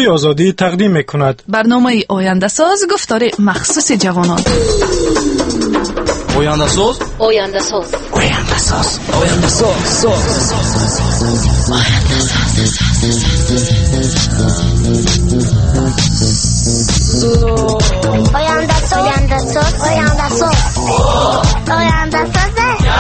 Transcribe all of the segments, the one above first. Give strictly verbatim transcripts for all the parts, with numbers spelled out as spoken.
صدای آزادی تقدیم میکند. برنامه آینده ساز گفتار مخصوص جوانان. آینده ساز آینده ساز آینده ساز آینده ساز آینده ساز آینده ساز آینده ساز آینده ساز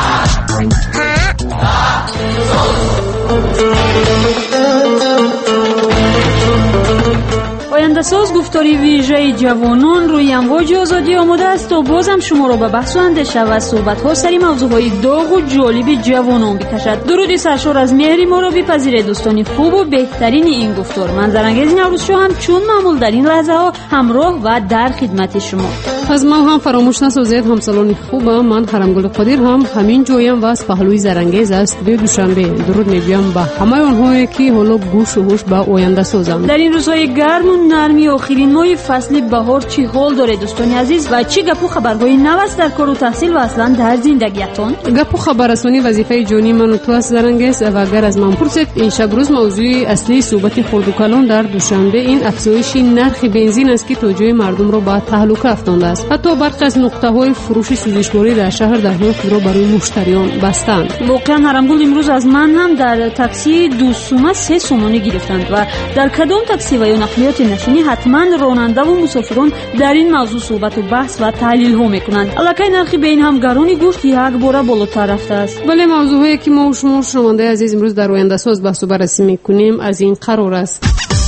آینده ساز گفتاری ویژه جوانان روی امواج آزادی آماده است تا بازم شما را به بحث و اندیشه و صحبت‌ها سری موضوعهای داغ و جالب جوانان بکشد. درودی سرشار از مهری ما را بپذیرید دوستان خوب و بهترین این گفتار. من زرنگیز نوروز شو هم چون معمول در این لحظه ها همراه و در خدمت شما. از ما هم فراموش نسازید همسالان خوبم. من حرمگل قادر هم همین جویم و از پهلوی زرنگیز است. به دوشنبه درود میگم به همه آنهایی که حالا گوش و هوش به آینده سازند. در این روزهای گرم و نرمی آخرین ماه فصل بهار چی حال داره دوستان عزیز و چی گپ و خبرهای نو است در کار و تحصیل و اصلا در زندگیتون؟ گپ و خبررسانی وظیفه جانی من و تو است زرنگیز و اگر از من پرسید این شب روز موضوع اصلی صحبت خرد و کلان در دوشنبه این افزایش نرخ بنزین است که توجه مردم را به تهلکه افتانده است. حتی برخی از نقطه‌های فروش سوزشواری در شهر درهای خود را برای مشتریان بستند. واقعا حرمگل امروز از من هم در تاکسی دو سومه سه سومانی گرفتند و در کدام تاکسی و یا نقلیات نشینی حتما راننده و مسافران در این موضوع صحبت و بحث و تحلیل ها میکنند. الکی نرخی بین هم گرانی گوشت یک باره بالاتر رفته است. ولی موضوعی که ما و شما شنونده عزیز امروز در آینده ساز بحث و بررسی میکنیم از این قرار است.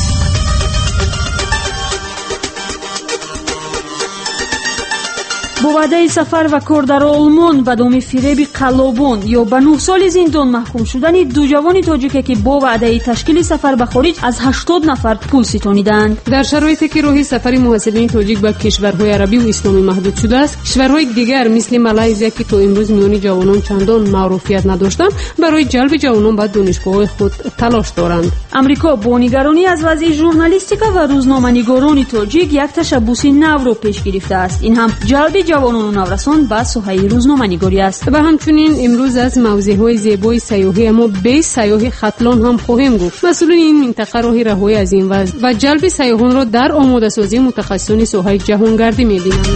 با وعده سفر و کار در آلمان به دام فریب قلابان یا به نه سال زندان محکوم شدن دو جوان تاجیکی که با وعده تشکیل سفر به خارج از هشتاد نفر پول ستانیدند. در شرایطی که راه سفر محصلین تاجیک به کشورهای عربی و اسلامی محدود شده است، کشورهای دیگر مثل مالزی که تا امروز میان جوانان چندان معروفیت نداشتند برای جلب جوانان به دانشگاه‌های خود تلاش دارند. امریکا با نگرانی از وضع ژورنالیستیکا و روزنامه‌نگاران تاجیک یک تشبوس نو را پیش گرفته است. این هم جلب جوانان و نورسان به ساحه روزنامه‌نگاری است. و همچنین امروز از موضوعهای زیبای سیاحی اما به سیاحی خطلان هم خواهیم گفت. مسئولین این منطقه راه رهایی از این وضع و جلب سیاحان را در آماده سازی متخصصان ساحه جهانگردی می‌بینند.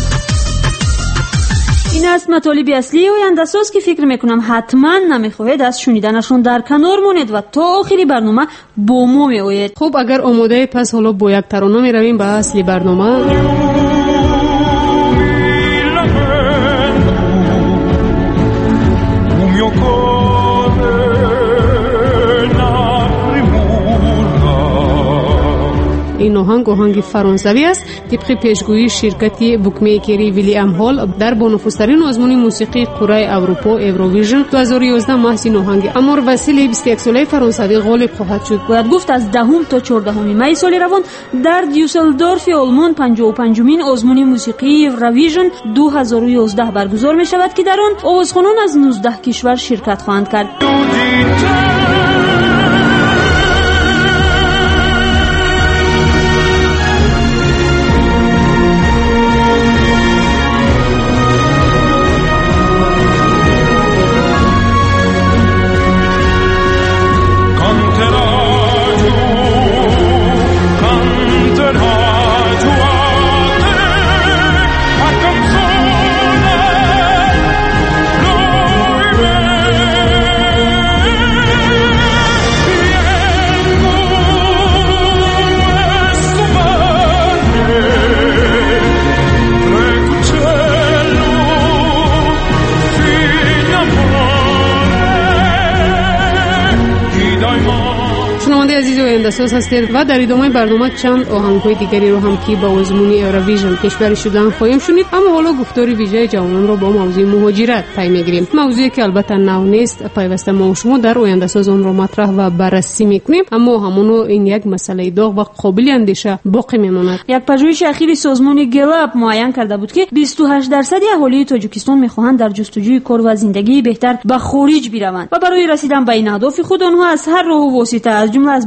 این است مطالب اصلی آینده ساز که فکر میکنم حتما نمیخواهید از شنیدنشون در کنار مونید و تا آخری برنامه با ما میآیید. خب اگر آماده پس حالا با یک ترانه میرویم به اصلی برنامه. این آهنگ آهنگ فرانسوی است طبق پیشگویی شرکت بوکمیکری ویلیام هال در بانفوذترین آزمون موسیقی قاره اروپا ایروویژن دو هزار و یازده محض این آهنگ امار وسیله بیست و یک ساله فرانسوی غالب خواهد شد. باید گفت از دهم تا چهاردهم می سال روان در دیوسلدورف آلمان پنجاه و پنجمین آزمون موسیقی ایروویژن دو هزار و یازده برگزار می شود که در آن آوازخوانان از نوزده کشور شرکت خواهند کرد. اساس هستید و در ادامه برنامه چند آهنگ‌های دیگری رو هم که با آزمون ایروویژن کشوری شدن خواهیم شنید. اما حالا گفتار ویژه جوانان رو با موضوع مهاجرت پی می‌گیریم. موضوعی که البته نو نیست، پیوسته ما و شما در آینده ساز اون رو مطرح و بررسی می‌کنیم، اما همونو این یک مسئله داغ و قابل اندیشه باقی میماند. یک پژوهش اخیر سازمان گلاب معین کرده بود که بیست و هشت درصد اهالی تاجیکستان می‌خواهند در جستجوی کار و زندگی بهتر به خارج بروند و برای رسیدن به این اهداف خود آنها از هر راه و واسطه از جمله از برنامه‌های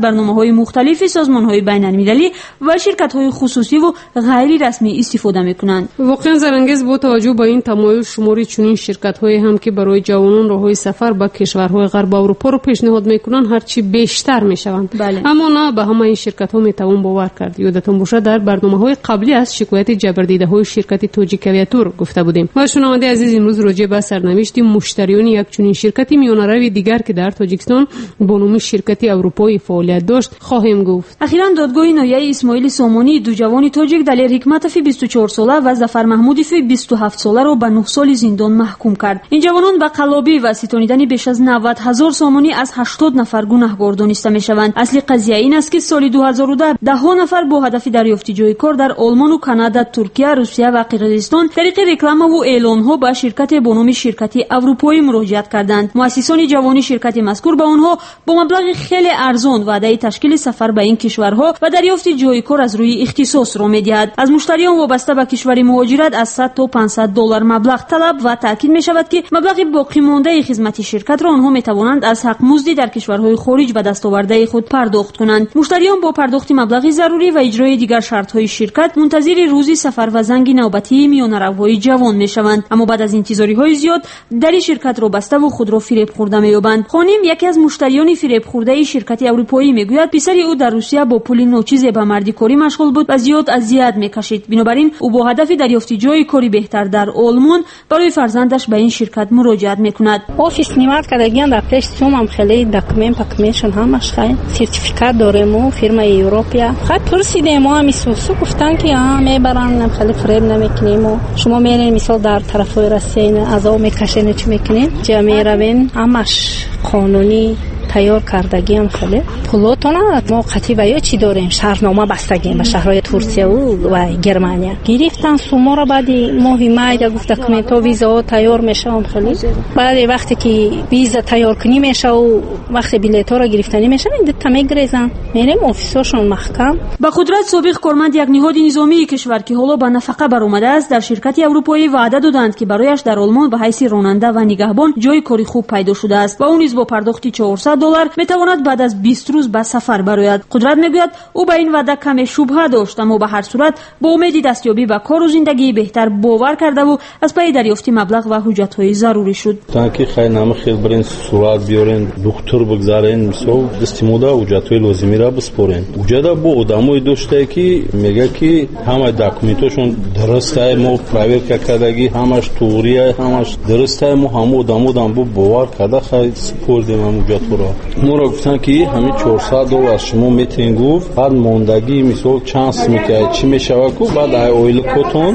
های مختلف سازمان‌های بین‌المللی و شرکت‌های خصوصی و غیر رسمی استفاده می‌کنند. واقعا زرانگیز با توجه به این تمایل شماری چنین شرکت‌های هم که برای جوانان راههای سفر به کشورهای غرب اروپا رو پیشنهاد می‌کنند هرچی بیشتر می‌شوند. بله. اما نه به همه این شرکت‌ها می‌توان باور کرد. یادتون باشه در برنامه‌های قبلی از شکایت جبردیده‌های شرکت توجیک اویاتور گفته بودیم. و شنونده عزیز امروز راجع به سرنوشت مشتریان یک چنین شرکتی میانروی دیگر که در تاجیکستان با نام شرکت اروپایی فعالیت داشت خواهیم گفت. اخیراً دادگاه ناحیه اسماعیل سامانی دو جوان تاجیک دلیر حکمتوف بیست و چهار ساله و ظفر محمودوف بیست و هفت ساله را به نه سال زندان محکوم کرد. این جوانان به قلابی و ستانیدن بیش از نود هزار سامانی از هشتاد نفر گناهکار دانسته میشوند. اصلی قضیه این است که سال دو هزار و ده ده ها نفر با هدف دریافت جای کار در آلمان و کانادا، ترکیه، روسیه و قرقیزستان طریق رکلام و اعلان ها به شرکت با نام شرکت اروپایی مراجعت کردند. مؤسسان جوانی شرکت مذکور به آنها با مبلغ خیلی ارزان وعده تشکیل سفر به این کشورها و دریافت جای کار از روی اختصاص را می‌دهد. از مشتریان وابسته به کشور مهاجرت از صد تا پانصد دلار مبلغ طلب و تاکید می‌شود که مبلغ باقی مانده خدمت شرکت را آنها می‌توانند از حق مزدی در کشورهای خارج به دستاورده خود پرداخت کنند. مشتریان با پرداخت مبلغ ضروری و اجرای دیگر شرط‌های شرکت منتظر روزی سفر و زنگ نوبتی میانروهای جوان می‌شوند. اما بعد از انتظاری‌های زیاد در شرکت را بسته و خود را فریب خورده می‌یابند. خانم یکی از مشتریان فریب خورده شرکت اروپایی میگوید پسر او در روسیه با پول ناچیز به مردیکاری مشغول بود و زیاد اذیت می‌کشید. بنابراین او با هدف دریافت جای کاری بهتر در آلمان برای فرزندش به این شرکت مراجعت می‌کند. офис снимать кадагиан дар плеш сумам хеле документ пакмешон ҳамаш хай сертификат дорем у фирма европия хай пурсидем мо мисусу гуфтан ки а мебаран хеле фреб намекунем у шумо мерен мисол дар тарафои россия азо мекашен чӣ мекунем ҷа меравен ҳамаш қонунӣ تیار کردگیم خیلی پولاتونا ما قطعی یا چی داریم شهرنامه بستگیم به شهرهای ترکیه و گرمانیا گرفتن سوما را بعد ماه مای گفت دکومنت ها ویزا تیار میشم خیلی بعد وقتی که ویزا تیار کنی میشه و وقتی بلیط ها را گرفتنی میشه این دتا میگریزن میریم آفیساشون محکم. با قدرت سابق کارمند یک نهاد نظامی کشور که حالا به نفقه برآمده است در شرکت اروپایی وعده دادند که برایش در آلمان به حیث راننده و نگهبان جای کاری خوب پیدا شده است و اون نیز با پرداخت چهارصد دلار میتواند بعد از بیست روز به سفر براید. قدرت میگوید او به این وعده کمی شبهه داشت اما به هر صورت با امید دستیابی به کار و زندگی بهتر باور کرده و از پی دریافت مبلغ و حجت‌های ضروری شد. تا که خیلی نام خیلی برین صورت بیارین دکتر بگذارین مثلا دستیمودا حجت‌های لازمی را بسپارین. حجت با آدمای داشته که میگه که همه دکومنتاشون درسته ما پرایوت کردگی همش توریه همش درسته ما هم آدمو دام باور کرده خیلی سپردیم هم حجت را. ما را گفتن که همین چهارصد دلار از شما میتونین گفت بعد ماندگی مثلا چانس میکنه چی میشود کو بعد ای اویل کتون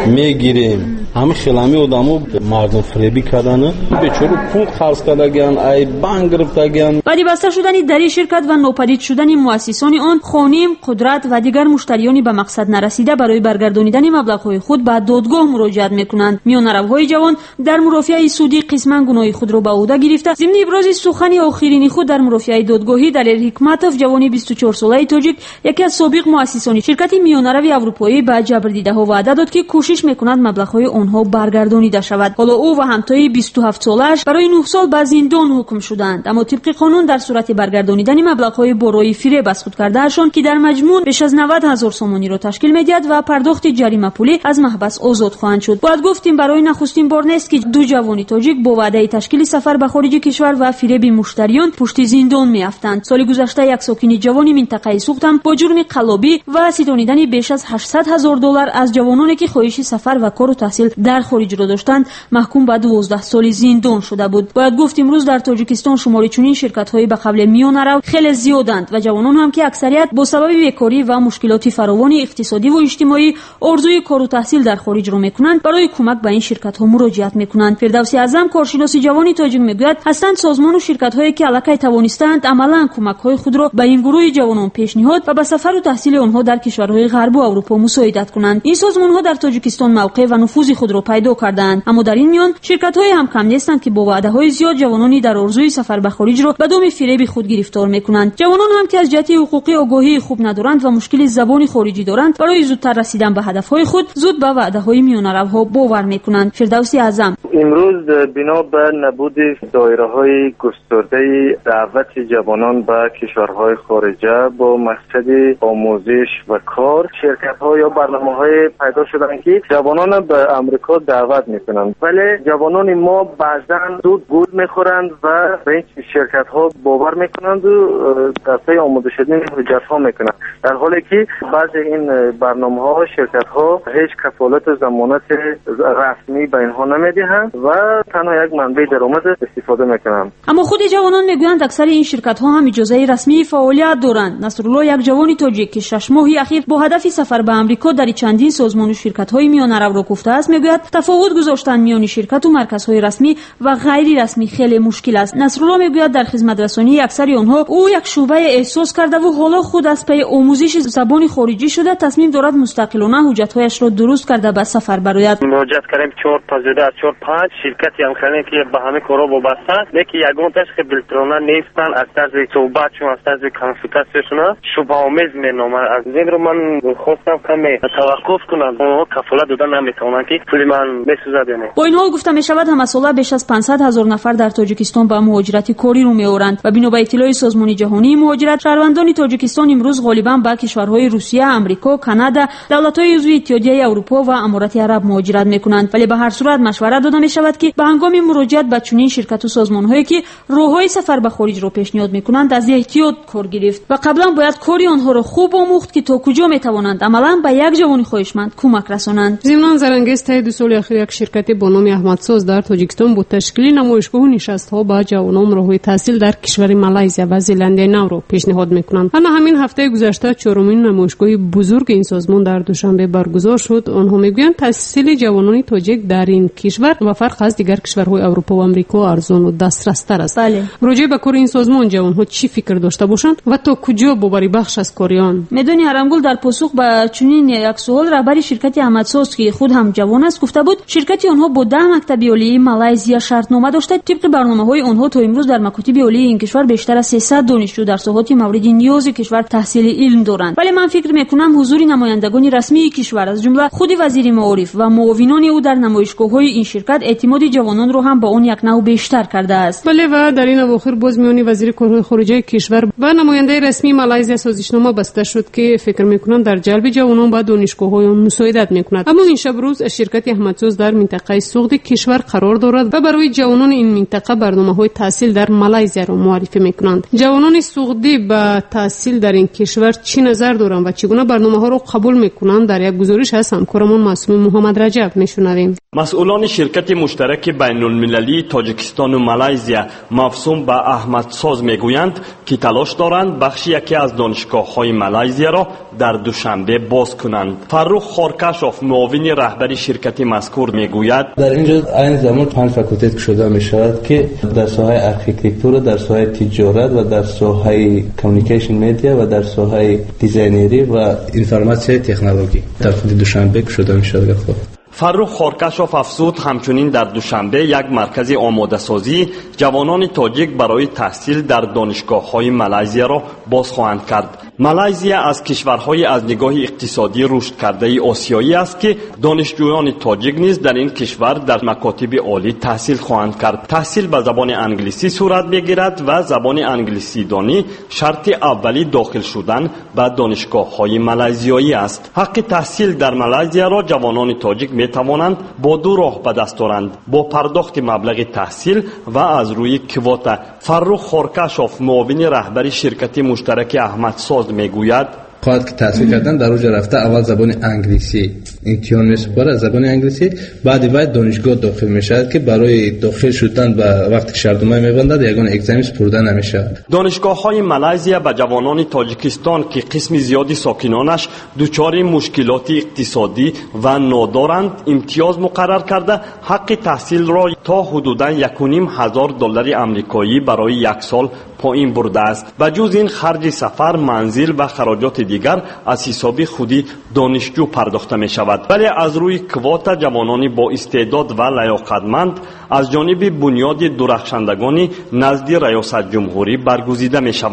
میگیریم همین خیلی آدمو مردم فریبی کردن بیچاره پول خرج کردن ای بانک گرفتگن. بعد بسته شدن در شرکت و ناپدید شدن مؤسسان آن خانم قدرت و دیگر مشتریانی به مقصد نرسیده برای برگردانیدن مبلغ‌های خود به دادگاه مراجعت میکنند. میانروهای جوان در مرافعه سودی قسما گناه خود را به عهده گرفته ضمن ابراز سخن آخرین خود در مرافعه دادگاهی دلیر حکمتوف جوانی بیست و چهار ساله تاجیک یکی از سابق مؤسسان شرکت میانروی اروپایی به جبردیده‌ها وعده داد که کوشش میکند مبلغ‌های آنها برگردانیده شود. حالا او و همتای بیست و هفت سالش برای نه سال به زندان حکم شدند اما طبق قانون در صورت برگردانیدن مبلغ‌های برای فریب از خود کردهشان که در مجموع بیش از نود هزار سومانی را تشکیل می‌دهد و پرداخت جریمه پولی از محبس آزاد خواهند شد. باید گفتیم برای نخستین بار نیست که دو جوانی تاجیک با وعده تشکیل سفر به خارج کشور و فریب مشتریان پشت زندان میافتند. سال گذشته یک ساکن جوانی منطقه سوخت هم با جرم قلابی و ستانیدن بیش از هشتصد هزار دلار از جوانانی که خواهش سفر و کار و تحصیل در خارج را داشتند محکوم به دوازده سال زندان شده بود. باید گفت امروز در تاجیکستان شماری چنین شرکت‌های به قبل میانرو خیلی زیادند و جوانان هم که اکثریت با سبب بیکاری و مشکلات فراوان اقتصادی و اجتماعی آرزوی کار و تحصیل در خارج را میکنند برای کمک به این شرکت‌ها مراجعت میکنند. فردوسی اعظم کارشناس جوانی تاجیک میگوید هستند سازمان و شرکت‌هایی که علاقه توانستند عملاً کمک‌های خود را به این گروه جوانان پیشنهاد و به سفر و تحصیل آنها در کشورهای غرب و اروپا مساعدت کنند. این سازمان‌ها در تاجیکستان موقع و نفوذ خود را پیدا کردند اما در این میان شرکت‌های هم کم نیستند که با وعده‌های زیاد جوانانی در آرزوی سفر به خارج را به دام فریب خود گرفتار می‌کنند. جوانان هم که از جهت حقوقی آگاهی خوب ندارند و مشکل زبان خارجی دارند برای زودتر رسیدن به هدف‌های خود زود به وعده‌های میانروها باور می‌کنند. فردوسی اعظم امروز بنا به نبود دایره‌های گسترده دعوت جوانان به کشورهای خارجه با مقصد آموزش و کار، شرکت‌ها یا برنامه‌های پیدا شدن که جوانان به امریکا دعوت می‌کنند، ولی جوانان ما بعضاً زود گول می‌خورند و به این شرکت‌ها باور می‌کنند و در پی آماده شدن حجت‌ها می‌کنند، در حالی که بعضی این برنامه‌ها شرکت‌ها هیچ کفالت و ضمانت رسمی به اینها نمی‌دهند و تنها یک منبع درآمد استفاده می‌کنند. اما خود جوانان میگویند اکثر این شرکت‌ها هم اجازه رسمی فعالیت دارند. نصرالله یک جوانی تاجیک که شش ماهی اخیر با هدف سفر به آمریکا در چندین سازمان و شرکت‌های میانه رو گفته است، میگوید تفاوت گذاشتن میان شرکت و مرکزهای رسمی و غیر رسمی خیلی مشکل است. نصرالله میگوید در خدمت رسانی اکثر آنها او یک شعبه احساس کرده و حالا خود از پی آموزش زبان خارجی شده تصمیم دارد مستقلانه حجت‌هایش را درست کرده به سفر برآید. مراجعه کردیم چهار تا زده از چهار پنج شرکتی هم خیلی که به همه کارا وابسته، لیکن یگان تاش که بلترانه نیستن، از طرز صحبتشون از طرز کانفیکاسیشون شبه آمیز مینامد. از این رو من خواستم کمی توقف کنم، اونها کفالت دادن نمیتونن که پول من بسوزه دینه. با این حال گفته می شود هم ساله بیش از پانصد هزار نفر در تاجیکستان به مهاجرت کاری رو میآورند و بنا به اطلاع سازمان جهانی مهاجرت شهروندان تاجیکستان امروز غالبا به کشورهای روسیه، آمریکا، کانادا، دولت‌های عضو اتحادیه اروپا و امارات عرب مهاجرت میکنند، ولی به هر صورت مشورت داده می شود که به هنگام مراجعت به چنین شرکت و سازمان‌هایی که راههای سفر به خارج را پیشنهاد میکنند از احتیاط کار گرفت و قبلا باید کاری آنها را خوب آموخت که تا کجا میتوانند عملاً به یک جوان خواهشمند کمک رسانند. ضمن زرنگیز طی دو سال اخیر یک شرکت با نام احمدساز در تاجیکستان با تشکیل نمایشگاه و نشست‌ها با جوانان راههای تحصیل در کشور مالایزیا و زلندی نو را پیشنهاد میکنند. اما همین هفته گذشته چهارمین نمایشگاه بزرگ این سازمان در دوشنبه برگزار شد. آنها میگویند تحصیل جوانان تاجیک در این کشور و فرق از دیگر کشورهای اروپا و آمریکا ارزان و دسترس‌تر است. بله. راجع به کار این سازمان جوانها چی فکر داشته باشند و تا کجا باوری بخش از کاریان؟ میدونی هرمگل در پاسخ به چنین یک سوال رهبر شرکت احمدساز که خود هم جوان است گفته بود شرکت آنها با ده مکتب عالی مالایزیا شرطنامه داشته. طبق برنامه‌های آنها تا امروز در مکاتب عالی این کشور بیشتر از سیصد دانشجو در ساحات مورد نیاز کشور تحصیل علم دارند، ولی من فکر میکنم حضور نمایندگان رسمی کشور از جمله خود وزیر معارف و معاونان او در نمایشگاه‌های این شرکت اعتماد جوانان را هم با اون یک نوع بیشتر کرده است. بله و در این اواخر باز میانی وزیر کارهای خارجه کشور با نماینده رسمی مالایزیا سازشنامه بسته شد که فکر میکنم در جلب جوانان به دانشگاه‌های آن مساعدت میکند. اما این شب روز شرکت احمدساز در منطقه سوخت کشور قرار دارد و برای جوانان این منطقه برنامه‌های تحصیل در مالایزیا را معرفی میکنند. جوانان سوختی به تحصیل در این کشور چی نظر دارند و چگونه برنامه‌ها را قبول میکنند در یک گزارش از همکارمان معصوم محمد رجب میشنویم. مسئولان شرکت مشترک بین المللی تاجیکستان و مالایزیا مفصوم به احمدساز میگویند که تلاش دارند بخش یکی از دانشگاه‌های مالایزیا را در دوشنبه باز کنند. فرخ خارکشوف معاون رهبر شرکت مذکور میگوید در اینجا این زمان پنج فاکولته شده می شود که در ساحه آرکیتکتور، در ساحه تجارت و در ساحه کامیونیکیشن مدیا و در ساحه دیزاینری و اینفورماسیون تکنولوژی در خود دوشنبه شده می شود. فرخ خارکشوف افزود همچنین در دوشنبه یک مرکز آماده سازی جوانان تاجیک برای تحصیل در دانشگاه‌های مالایزیا را باز خواهند کرد. مالایزیا از کشورهای از نگاه اقتصادی رشد کرده آسیایی است که دانشجویان تاجیک نیز در این کشور در مکاتب عالی تحصیل خواهند کرد. تحصیل به زبان انگلیسی صورت می‌گیرد و زبان انگلیسی دانی شرط اولی داخل شدن به دانشگاه‌های مالایزیایی است. حق تحصیل در مالایزیا را جوانان تاجیک می توانند با دو راه به دست آورند: با پرداخت مبلغ تحصیل و از روی کواتا. فرخ خارکشوف معاون رهبر شرکت مشترک احمدساز میگوید خواهد که تحصیل کردن در اوج رفته اول زبان انگلیسی امتحان میسپاره زبان انگلیسی، بعد باید دانشگاه داخل میشد که برای داخل شدن به وقتی شرطنامه میبندد یگان اگزامی سپرده نمیشه. دانشگاه‌های مالایزیا به جوانان تاجیکستان که قسم زیادی ساکنانش دچار مشکلات اقتصادی و نادارند امتیاز مقرر کرده حق تحصیل را تا حدوداً یک و نیم هزار دلار آمریکایی برای یک سال پایین برده است. به جز این خرج سفر، منزل و خراجات دیگر از حساب خودی دانشجو پرداخته می شود. ولی از روی کواتا جوانانی با استعداد و لیاقتمند از جانب بنیاد درخشندگانی نزد ریاست جمهوری برگزیده می شوند.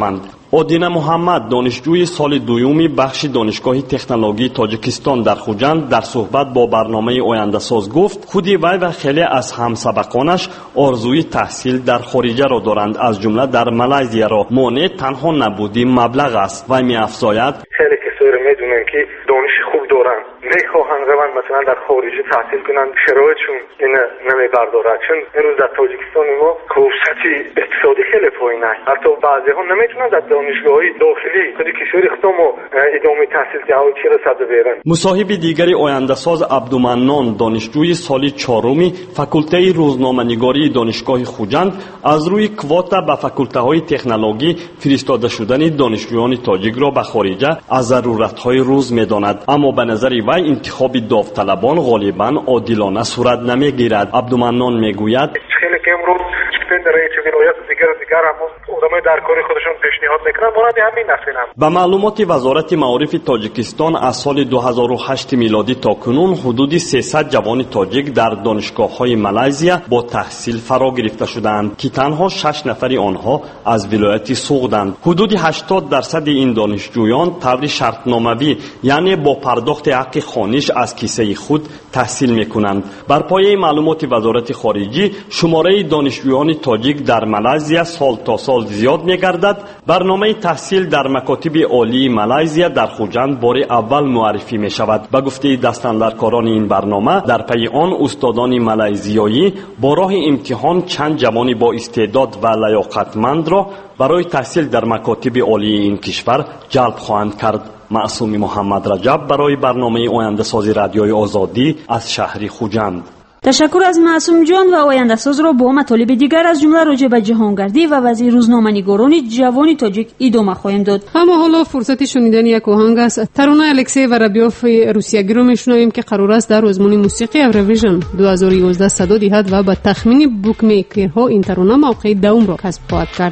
одина муҳаммад донишҷӯи соли дуюми бахши донишгоҳи технологии тоҷикистон дар хуҷанд дар суҳбат бо барномаи ояндасоз гуфт худи вай ва хеле аз ҳамсабақонаш орзуи таҳсил дар хориҷаро доранд, аз ҷумла дар малайзияро. монеъ танҳо набуди маблағ аст. вай меафзояд: خیلی کسایی میدونن که دانش خوب دارن میخواهن روند مثلا در خارجی تحصیل کنن، شرایطشون این نمیبرداره. چون امروز در تاجیکستان ما فرصت اقتصادی خیلی پایینه، حتی بعضی ها نمیتونن در دانشگاهی داخلی خود کشور خودمو ادامه تحصیل کنن چه رسد برن. مصاحب دیگری آینده‌ساز عبدالمنان دانشجوی سال چهارمی فاکولته روزنامه‌نگاری دانشگاه خوجند از روی کواتا به فاکولته‌های تکنولوژی فرستاده شدن دانشجویان تاجیک را به خارجه از ضرورت‌های روز می‌داند، اما به نظر وی انتخاب داوطلبان غالباً عادلانه صورت نمی‌گیرد. عبدالمنان می‌گوید خیلی که امروز در چه ولایت دیگر دیگر هم آدمای در کار خودشون پیشنهاد میکنن، مانند همین نسلن. به معلومات وزارت معارف تاجیکستان از سال دو هزار و هشت میلادی تا کنون حدود سیصد جوان تاجیک در دانشگاه‌های مالایزیا با تحصیل فرا گرفته شدند که تنها شش نفر آنها از ولایت سوغدند. حدود هشتاد درصد این دانشجویان طور شرطنامه‌ای یعنی با پرداخت حق خوانش از کیسه خود تحصیل میکنند. بر پایه معلومات وزارت خارجه شماره دانشجویان تاجیک در مالایزیا سال تا سال زیاد می‌گردد. برنامه تحصیل در مکاتب عالی مالایزیا در خوجند بار اول معرفی می‌شود. به گفته دستاندرکاران این برنامه در پی آن استادان مالایزیایی با راه امتحان چند جوان با استعداد و لیاقتمند را برای تحصیل در مکاتب عالی این کشور جلب خواهند کرد. معصوم محمد رجب برای برنامه آینده‌سازی رادیوی آزادی از شهر خوجند. تشکر از معصوم جان و آینده‌ساز را با مطالب دیگر از جمله راجع به جهانگردی و وضع روزنامه‌نگاران جوان تاجیک ادامه خواهیم داد. اما حالا فرصت شنیدن یک آهنگ است. ترانه الکسی ورابیوف روسیایی رو میشنویم که قرار است در آزمون موسیقی اورویژن دو هزار و یازده صدا دهد و با تخمین بوک میکرها این ترانه موقع دوم را کسب خواهد کرد.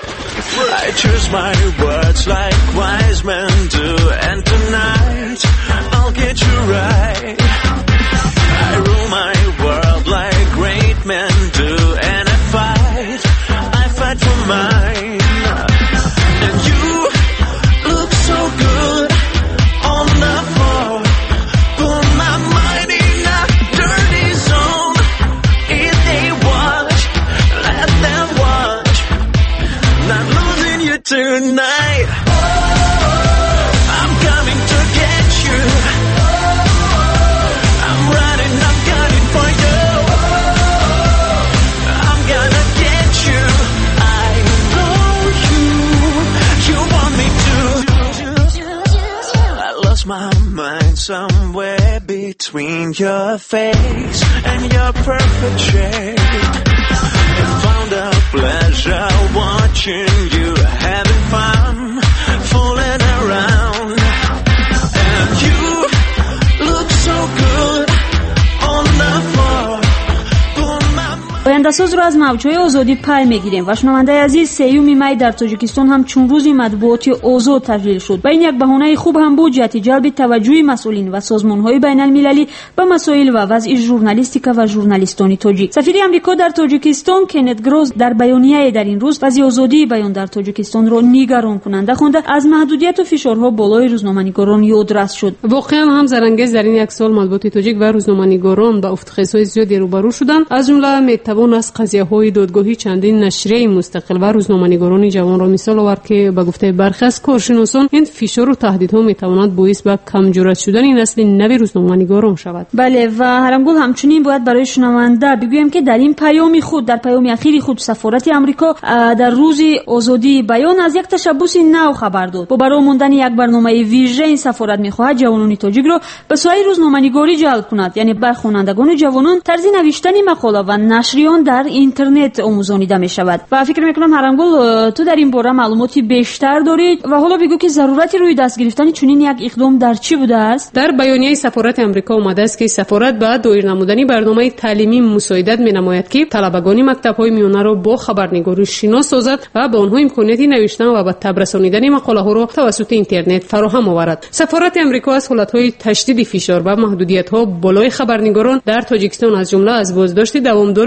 I choose my words like wise men do, and tonight I'll get you right. I rule my world like great men do, and I fight, I fight for mine. And you look so good on the floor, put my mind in a dirty zone. If they watch, let them watch. Not losing you tonight. I'm coming to get you. I'm running, I'm gunning for you. I'm gonna get you. I know you. You want me to. I lost my mind somewhere between your face and your perfect shape. I found a pleasure watching you having fun, fooling around. And you look so good on the floor. آینده‌ساز را از موج‌های آزادی پی می‌گیریم و شنونده عزیز سیوم می در تاجیکستان هم چون روزی مطبوعاتی آزاد تجلیل شد و این یک بهانه خوب هم بود جهت جلب توجه مسئولین و سازمان‌های بین‌المللی به مسائل و وضع ژورنالیستیک و ژورنالیستان تاجیک. سفیر آمریکا در تاجیکستان کنت گروز در بیانیه در این روز وضع آزادی بیان در تاجیکستان را نگران کننده خوانده از محدودیت و فشارها بالای روزنامه‌نگاران یادرس شد. واقعا هم زرانگیز در این یک سال مطبوعات تاجیک و روزنامه‌نگاران با افتخارهای زیادی روبرو شدند. از جمله میتوان از قضیه‌های دادگاهی چندین نشریه مستقل و روزنامه‌نگاران جوان را مثال آورد که به گفته برخی از کارشناسان این فشار و تهدیدها میتواند باعث به کمجورت شدن نسل نو روزنامه‌نگاران شود. بله و هرمگل همچنین باید برای شنونده بگویم که در این پیام خود در پیام اخیر خود سفارت آمریکا در روز آزادی بیان از یک تشبث نو خبر داد. با برای ماندن یک برنامه ویژه این سفارت می‌خواهد جوانان تاجیک را به سوی روزنامه‌نگاری جلب کند، یعنی بر خوانندگان جوانان طرز نوشتن مقاله و نشریان در اینترنت آموزانیده می شود. و فکر میکنم هرنگل تو در این باره معلوماتی بیشتر دارید و حالا بگو که ضرورت روی دست گرفتن چنین یک اقدام در چی بوده است؟ در بیانیه سفارت آمریکا آمده است که سفارت به دایر نمودن برنامه تعلیمی مساعدت می نماید که طلبگان مکتب‌های میانه را با خبرنگاری شناس سازد و به آنها امکانیت نوشتن و به تب رسانیدن مقاله ها را توسط اینترنت فراهم آورد. سفارت آمریکا از حالت‌های تشدید فشار و محدودیت‌ها بالای خبرنگاران در تاجیکستان از جمله از بازداشت دوامدار روزنامه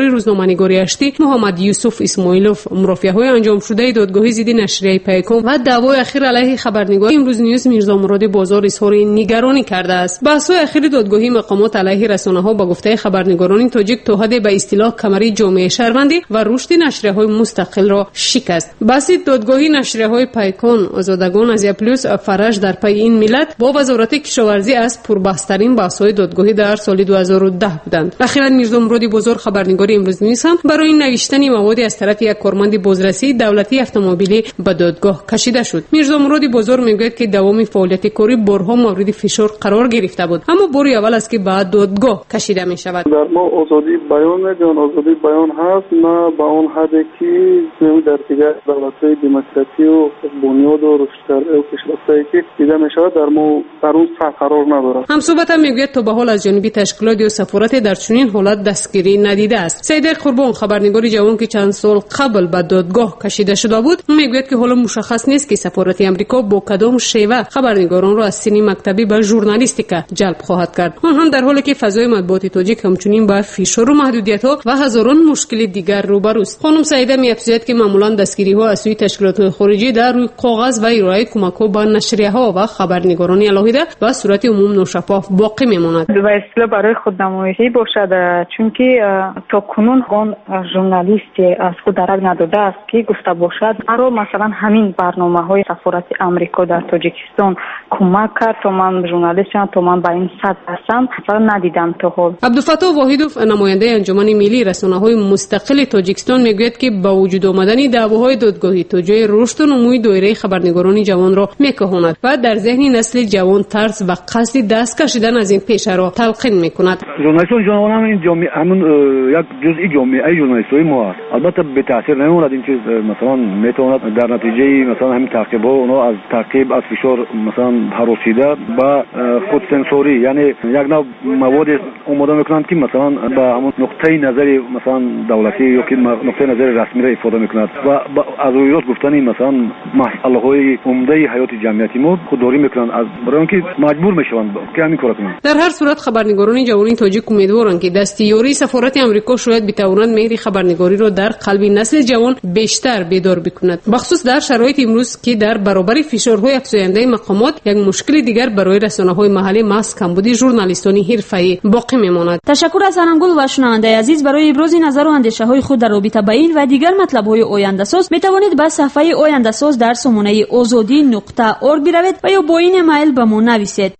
خبرنگاری اشتی محمد یوسف اسماعیلوف مرافعه‌های انجام شده دادگاهی ضد نشریه پیکان و دعوای اخیر علیه خبرنگار امروز نیوز میرزا مراد بازار اظهار نگرانی کرده است. بحث‌های اخیر دادگاهی مقامات علیه رسانه‌ها با گفته خبرنگاران تاجیک توهید به اصطلاح کمری جامعه شهروندی و رشد نشریه‌های مستقل را شکست. بحث دادگاهی نشریه‌های پیکان آزادگان از پلوس فرج در پی این ملت با وزارت کشاورزی از پربحث‌ترین بحث‌های دادگاهی در سال دو هزار و ده بودند. اخیراً میرزا مراد بازار خبرنگاری امروز نیوز هم برای نوشتن موادی از طرف یک کارمند بازرسی دولتی اتومبیلی به دادگاه کشیده شد. میرزا مراد بازار میگوید که دوام فعالیت کاری بارها مورد فشار قرار گرفته بود، اما باری اول است که بعد دادگاه کشیده می شود. در ما آزادی بیان میگن، آزادی بیان هست، نه با اون حدی که در دیگر دولت‌های دموکراسی و بنیاد و رشد کرده و کشورهایی که دیده می شود در ما در اون سطح قرار ندارد. هم صحبت هم میگوید تا به حال از جانب تشکیلات و سفارت در چنین حالت دستگیری ندیده است. سید قربان خبرنگار جوان که چند سال قبل به دادگاه کشیده شده بود میگوید که حالا مشخص نیست که سفارت آمریکا با کدام شیوه خبرنگاران را از سین مکتبی به ژورنالیستیکا جلب خواهد کرد، اون هم در حالی که فضای مطبوعاتی تاجیک همچنین با فشار و محدودیت‌ها و هزاران مشکل دیگر روبروست. خانم سعیده می‌افزاید که معمولاً دستگیری‌ها از سوی تشکیلات خارجی در روی کاغذ و ارائه کمک‌ها به نشریه‌ها و خبرنگاران علاهیده به صورت عموم ناشفاف باقی می‌ماند. به اصطلاح برای خودنمایی باشد، چون که تا کنون اون ژورنالیست از خود درک نداده است که گفته باشد مرا مثلا همین برنامه‌های سفارت آمریکا در تاجیکستان کمک کرد تا من ژورنالیستم، تا من به این سطح هستم، مثلا ندیدم تا حال. عبدالفتاح واحدوف نماینده انجمن ملی رسانه‌های مستقل تاجیکستان میگوید که با وجود آمدن دعواهای دادگاهی تا جای رشد و نموی دایره خبرنگاران جوان را میکهاند و در ذهن نسل جوان ترس و قصد دست کشیدن از این پیشه را تلقین میکند. ژورنالیستان جوان هم این جامعه همون یک جزئی جامعه ژورنالیستای ما است. البته به تاثیر نمیموند این چیز، مثلا میتواند در نتیجه مثلا همین تعقیب ها اونا از تعقیب از فشار مثلا هراسیده با خود سنسوری، یعنی یک نوع مواد اومده میکنند که مثلا با همون نقطه نظر مثلا دولتی یا که نقطه نظر رسمی را استفاده میکند و از رویات گفتن مثلا مسئله های عمده حیات جمعیتی ما خودداری میکنند از برای اینکه مجبور میشوند که همین کارا کنند. در هر صورت خبرنگاران جوان تاجیک امیدوارند که دستیاری سفارت آمریکا شاید بتواند مهر خبرنگاری را در قلب نسل جوان بیشتر بیدار بکند، بخصوص در شرایط امروز که در برابر فشارهای افزاینده مقامات یک مشکل دیگر برای رسانه‌های محلی محض کمبود ژورنالیستان حرفه‌ای باقی میماند. تشکر از هرمگل و شنونده عزیز. برای ابراز نظر و اندیشه‌های خود در رابطه با این و دیگر مطلب‌های آینده‌ساز می‌توانید به صفحه آینده‌ساز در سامانه آزادی نقطه اورگ بروید و یا با این ایمیل به ما نویسید.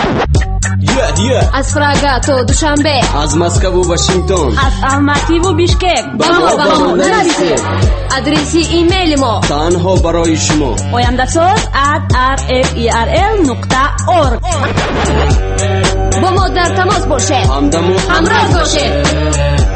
Yeah, yeah. از پراگ تا دوشنبه، از مسکو و واشنگتن، از الماتی و بیشکک با ما با ما نویسید. ادرس ایمیل ما تنها برای شما آینده‌ساز ات آر اف ای آر ال نقطه اورگ. با ما در تماس باشید، همراه باشید.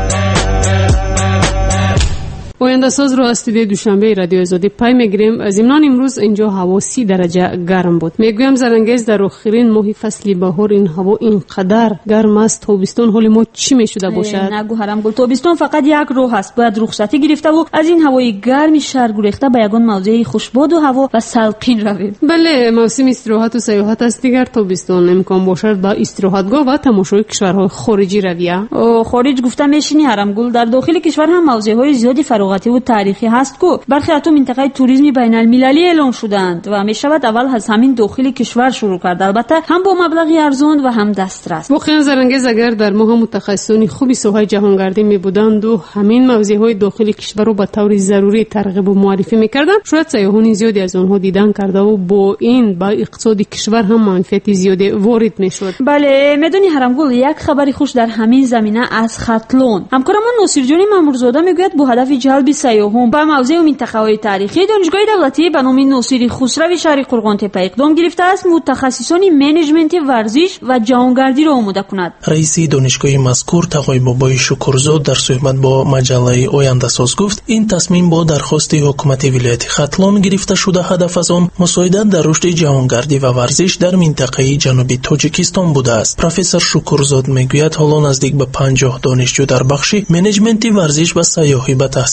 آینده ساز رو استودیوی دوشنبه رادیو آزادی پای میگیریم. از امنان امروز اینجا هوا سی درجه گرم بود. میگویم زرنگیز در آخرین ماه فصل بهار این هوا اینقدر گرم است. تابستون حال ما چی میشده باشد؟ نگو حرام گل، تابستون فقط یک روز است، باید رخصتی گرفته و از این هوای گرم شهر گریخته به یگان موضع خوشباد و هوا و سلقین رویم. بله، موسم استراحت و سیاحت است دیگر. تابستون امکان باشد با استراحتگاه و تماشای کشورهای خارجی رویم. او خارج گفتم میشینی حرام گل، در داخل کشور هم موضع‌های زیادی فراغتی و تاریخی هست کو برخی اتو منطقه توریسم بین المللی اعلام شدند و می شود اول از همین داخل کشور شروع کرد، البته هم با مبلغی ارزان و هم دسترس. واقعا زرنگیز اگر در ماه متخصصان خوبی ساحه جهانگردی می بودند و همین موضوعهای داخل کشور رو به طور ضروری ترغیب و معرفی میکردند، شاید سیاحان زیادی از آنها دیدن کرده و با این با اقتصاد کشور هم منفعت زیادی وارد میشد. بله میدونی حرام گل، یک خبری خوش در همین زمینه از خطلون. همکارمون ناصر جانی مامورزاده میگوید با هدف جلب سیاحان به موضع منطقه‌های تاریخی دانشگاه دولتی به نام ناصر خسروی شهر قرغان‌تپه اقدام گرفته است متخصصان منیجمنت ورزش و جهانگردی را آماده کند. رئیس دانشگاه مذکور تقای بابای شکرزاد در صحبت با مجله آینده ساز گفت این تصمیم با درخواست حکومت ولایت خطلان گرفته شده، هدف از آن مساعدت در رشد جهانگردی و ورزش در منطقه جنوبی تاجیکستان بوده است. پروفسور شکرزاد میگوید حالا نزدیک به پنجاه دانشجو در بخش منیجمنت ورزش و سیاحی به تحصیل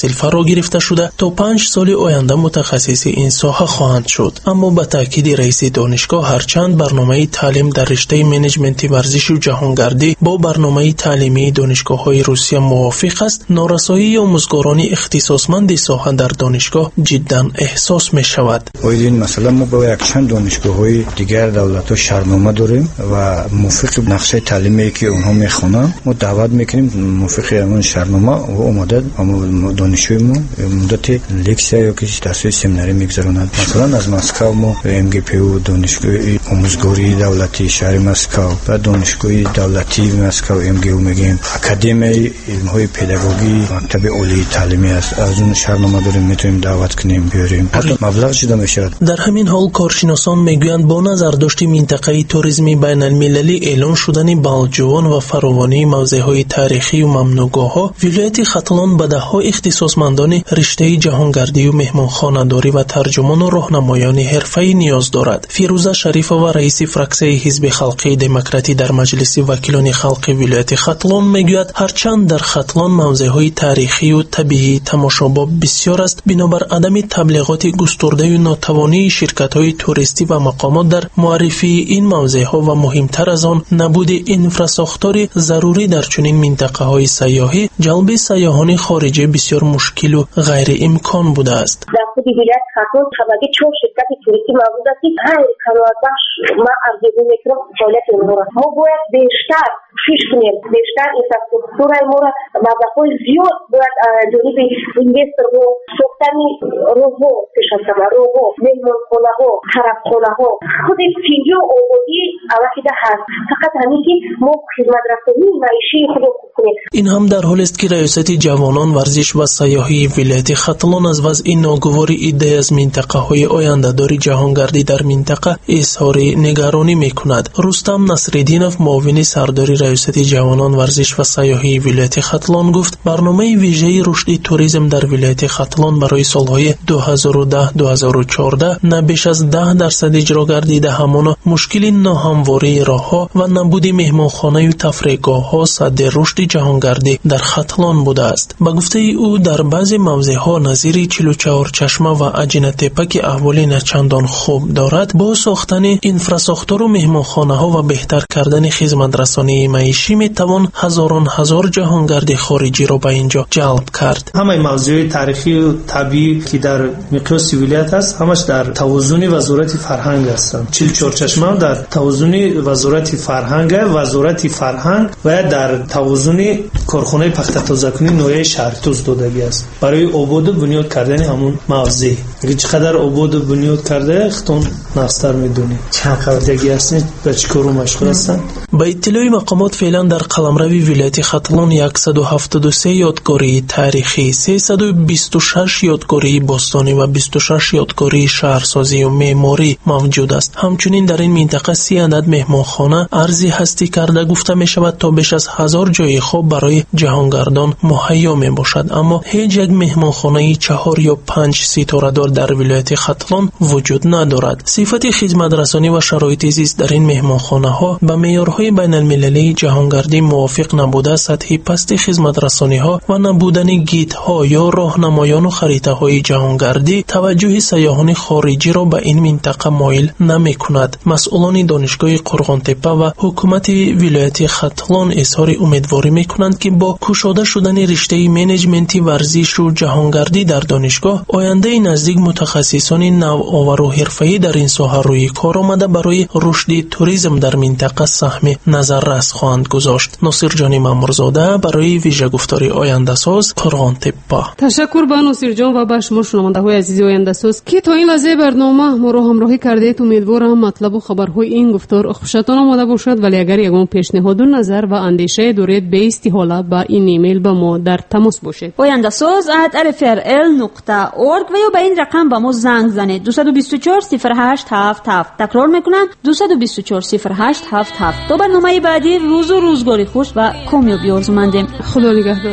وظیفه را گرفته شده تا پنج سال آینده متخصص این ساحه خواهند شد. اما به تاکید رئیس دانشگاه هرچند برنامه تعلیم در رشته منیجمنت ورزش و جهانگردی با برنامه تعلیمی دانشگاه‌های روسیه موافق است، نارسایی آموزگاران اختصاصمند ساحه در دانشگاه جدا احساس می شود. این مثلا ما با یک چند دانشگاه‌های دیگر دولت‌ها شرطنامه داریم و موافق نقشه تعلیمی که اونها میخوانند ما دعوت میکنیم موافق اون شرطنامه و اومده اما دانشجوی ما مدت لکسیا یا کسی درس سمیناری میگذرونند. مثلا از مسکو ما ام گی پی او دانشگاه آموزگاری دولتی شهر مسکو و دانشگاه دولتی مسکو ام گی او میگیم اکادمی علم‌های پداگوژی مکتب عالی تعلیمی است. از اون شرطنامه داریم میتونیم دعوت کنیم بیاریم حتی مبلغ شده میشه. در همین حال کارشناسان میگویند با نظر داشت منطقه توریسم بین المللی اعلان شدن بالجوان و فراوانی موضع‌های تاریخی و ممنوعگاه‌ها، ولایت ختلان به ده‌ها اختصاصمندان رشته جهانگردی و مهمانخانه‌داری و ترجمان و راهنمایان حرفه‌ای نیاز دارد. فیروزه شریفه و رئیس فراکسیون حزب خلقی دموکراتی در مجلس وکیلان خلقی ولایت ختلان میگوید هرچند در ختلان موضع‌های تاریخی و طبیعی تماشاباب بسیار است، بنابر عدم تبلیغات گسترده و ناتوانی شرکت‌های توریستی و مقامات در معرفی این موضع‌ها و مهمتر از آن نبود انفراساختار ضروری در چنین منطقه‌های سیاحی جلب سیاحان خارجی بسیار مشکل و غیر امکان بوده است. در خود ولایت ختلان خبری چون شرکت توریستی موجود است که هر کاربرش ما ارزیابی می‌کنیم فعالیت اونها ما باید بیشتر فیش کنیم، بیشتر اینفراستراکچور ما را مبلغ‌های زیاد باید جانب اینوستر و ساختن راه‌ها پیش از همه راه‌ها مهمانخانه‌ها طرفخانه‌ها خود فیلم و آبادی علاقه هست. فقط همین که ما خدمت رسانی معیشی خود کنیم. این هم در حالی است که ریاست جوانان ورزش و سیاحی ولایت ختلان از وضع ناگوار ایده از منطقه‌های آینده‌دار جهانگردی در منطقه اظهار نگرانی می‌کند. رستم نصرالدینов معاون سردار ریاست جوانان ورزش و سیاحی ولایت ختلان گفت برنامه ویژه رشد توریسم در ولایت ختلان برای سالهای دو هزار و ده تا دو هزار و چهارده نه بیش از ده درصد اجرا گردیده، همان مشکل ناهمواری راه‌ها و نبود مهمانخانه و تفریحگاه‌ها صد رشد جهانگردی در ختلان بوده است. با گفته او در بعضی موضع‌ها نظیر چهل و چهار چشمه و عجین تپه که احوال نچندان خوب دارد، با ساختن انفراساختار و مهمانخانه‌ها و بهتر کردن خدمت رسانی معیشی میتوان هزاران هزار جهانگرد خارجی را به اینجا جلب کرد. همه موضوع تاریخی و طبیعی که در مقیاس ولایت است همش در توازن وزارت فرهنگ هستند. چهل و چهار چشمه در توازن وزارت فرهنگ، وزارت فرهنگ و در توازن کارخانه پخت تازه‌کنی نوعه شهر توز دادگی است برای آباد و بنیاد کردن همون موضع. اگه چقدر آباد و بنیاد کرده خودتون نقص‌تر میدونید. چند قبلگی هستید به چیکار مشغول هستند؟ با اطلاع مقامات فعلا در قلمرو ولایت ختلان صد و هفتاد و سه یادگاری تاریخی، سیصد و بیست و شش یادگاری باستانی و بیست و شش یادگاری شهرسازی و معماری موجود است. همچنین در این منطقه سی عدد مهمانخانه ارزی هستی کرده گفته می شود تا بیش از هزار جای خواب برای جهانگردان مهیا می باشد، اما هیچ یک مهمانخانه چهار یا پنج ستاره دار در ولایت ختلان وجود ندارد. صفت خدمت رسانی و شرایط زیست در این مهمانخانه ها به معیارهای بین المللی جهانگردی موافق نبوده، سطح پست خدمت رسانی ها و نبودن گیت ها یا راهنمایان و خریطه های جهانگردی توجه سیاحان خارجی را به این منطقه مایل نمی کند. مسئولان دانشگاه قرغانتپه و حکومت ولایت ختلان اظهار امیدواری می کنند که با گشوده شدن رشته منیجمنت ورزش و جهانگردی در دانشگاه آینده نزدیک متخصصان نوآور و حرفه‌ای در این ساحه روی کار آمده برای رشد توریسم در منطقه سهم نظررس خواهند گذاشت. ناصر جان مامورزاده برای ویژه گفتاری آینده ساز قرغانتپه. تشکر به ناصر جان و به شما شنونده‌های عزیز آینده ساز که تا این لحظه برنامه ما را همراهی کردید. امیدوارم مطلب و خبرهای این گفتار خوشتان آمده باشد، ولی اگر یگان پیشنهاد و نظر و اندیشه دارید به استحاله با این ایمیل با ما در تماس باشید. آینده ساز ات ار اف ار ال نقطه اورگ و یا به این رقم با ما زنگ زنید. دو دو چهار صفر هشت هفت هفت. تکرار میکنم دو دو چهار صفر هشت هفت هفت. تا برنامه بعدی روز و روزگاری خوش و کامیابی آرزومندیم. خدا نگهدار.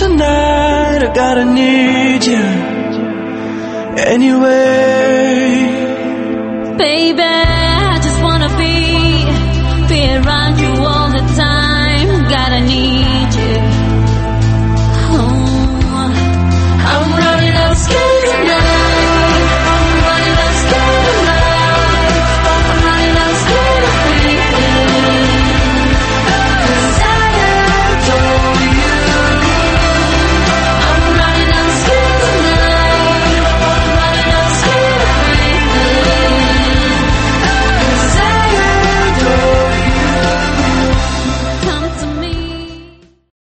tonight. I gotta need you anyway. Baby